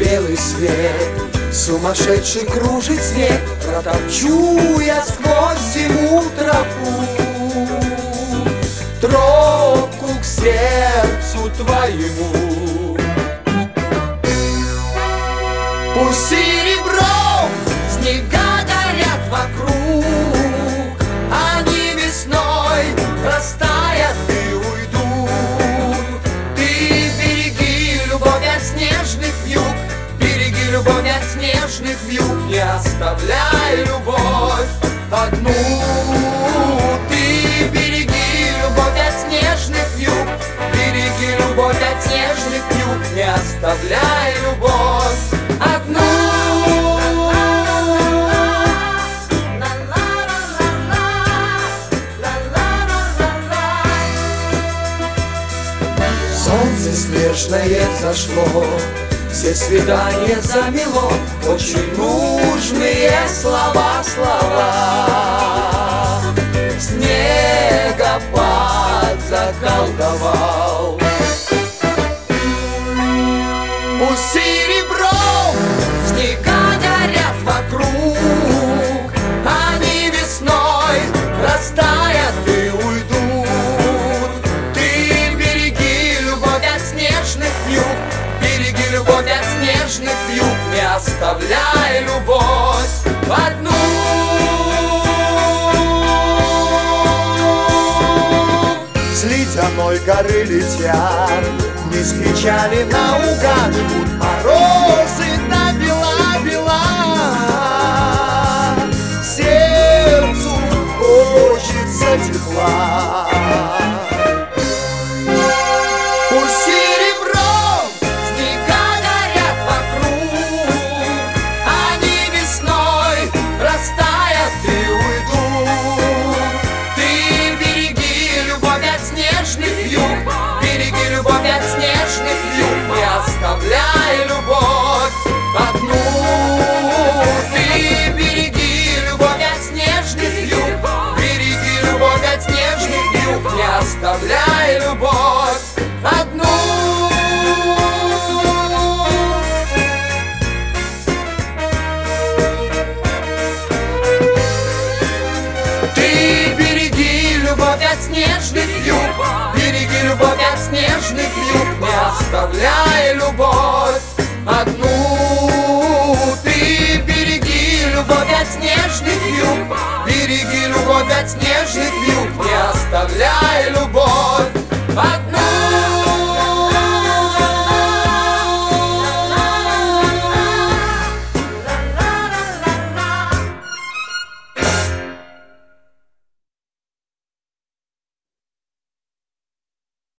белый свет. Сумасшедший кружит снег, протопчу я сквозь зиму тропу, тропку к сердцу твоему. Пусть серебром снега горят вокруг, они весной растают и уйдут. Ты береги любовь от снежных вьюг, береги любовь от снежных вьюг, не оставляй любовь одну. Ты береги любовь от снежных вьюг, береги любовь от снежных вьюг, не оставляй любовь одну. Солнце снежное взошло, все свидания замело, очень нужные слова, слова. Снегопад заколдовал. Пусть серебром снега горят вокруг, они весной растают и уйдут. Ты береги любовь от снежных вьюг, береги любовь от снежных вьюг, не оставляй любовь одну. С ледяной горы летят вниз печали наугад, жгут морозы до бела-бела. Сердцу хочется тепла. Пусть серебром снега горят вокруг, они весной растают и уйдут. Ты береги любовь от снежных вьюг, береги любовь от снежных вьюг, не оставляй любовь одну. Ты береги любовь от снежных вьюг, береги любовь от снежных вьюг, не оставляй любовь одну. Ты береги любовь от снежных вьюг, береги любовь от снежных вьюг, не оставляй любовь одну. Ты береги любовь от снежных вьюг, береги любовь от снежных